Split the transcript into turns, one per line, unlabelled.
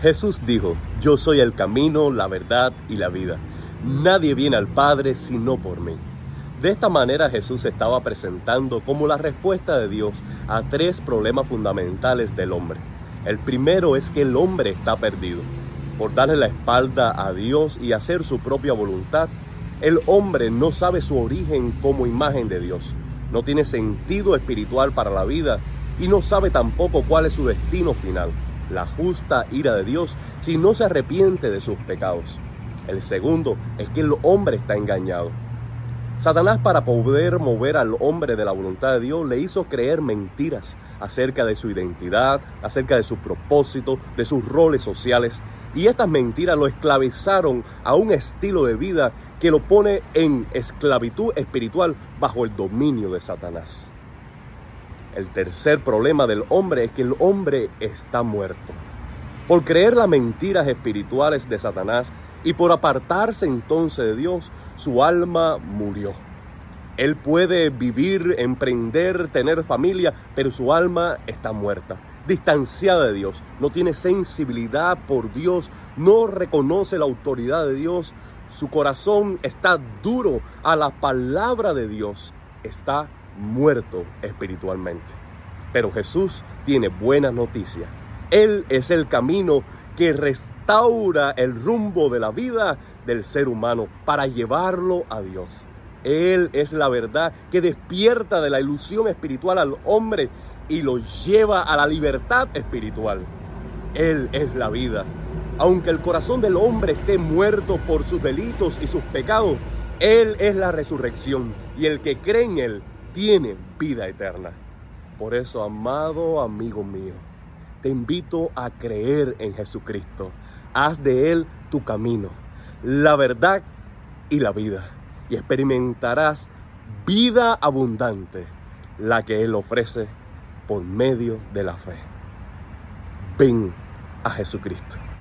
Jesús dijo: yo soy el camino, la verdad y la vida. Nadie viene al Padre sino por mí. De esta manera Jesús estaba presentando como la respuesta de Dios a tres problemas fundamentales del hombre. El primero es que el hombre está perdido. Por darle la espalda a Dios y hacer su propia voluntad, el hombre no sabe su origen como imagen de Dios, no tiene sentido espiritual para la vida y no sabe tampoco cuál es su destino final, la justa ira de Dios, si no se arrepiente de sus pecados. El segundo es que el hombre está engañado. Satanás, para poder mover al hombre de la voluntad de Dios, le hizo creer mentiras acerca de su identidad, acerca de su propósito, de sus roles sociales. Y estas mentiras lo esclavizaron a un estilo de vida que lo pone en esclavitud espiritual bajo el dominio de Satanás. El tercer problema del hombre es que el hombre está muerto. Por creer las mentiras espirituales de Satanás y por apartarse entonces de Dios, su alma murió. Él puede vivir, emprender, tener familia, pero su alma está muerta, distanciada de Dios. No tiene sensibilidad por Dios, no reconoce la autoridad de Dios. Su corazón está duro a la palabra de Dios. Está muerto espiritualmente. Pero Jesús tiene buenas noticias. Él es el camino que restaura el rumbo de la vida del ser humano para llevarlo a Dios. Él es la verdad que despierta de la ilusión espiritual al hombre y lo lleva a la libertad espiritual. Él es la vida. Aunque el corazón del hombre esté muerto por sus delitos y sus pecados, Él es la resurrección y el que cree en Él tiene vida eterna. Por eso, amado amigo mío, te invito a creer en Jesucristo. Haz de Él tu camino, la verdad y la vida. Y experimentarás vida abundante, la que Él ofrece por medio de la fe. Ven a Jesucristo.